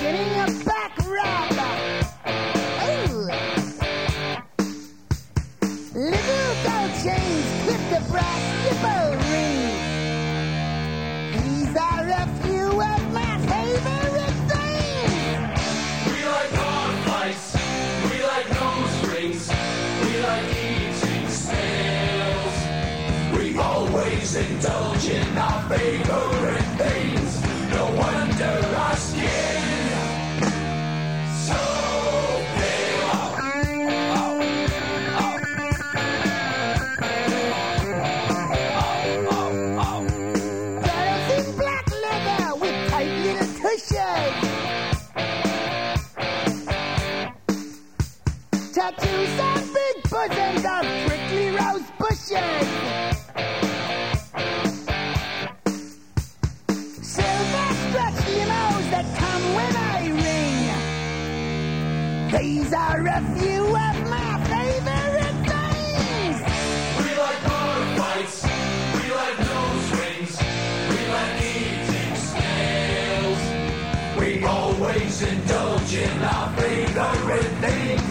getting a back rub. Ooh. Little gold chains clip the brass nipple rings. These are a few of my favorite things. We like hard fights. We like nose rings. We like eating snails. We always indulge in our favorite things. No wonder our skin so pale. Girls in black leather with tight little tushes. Tattoos on big bosoms of prickly rose bushes. Silver stretch limos that come when I ring. These are a few of my favorite things. We like hard fights. We like nose rings. We like eating snails. We always indulge in our favorite things.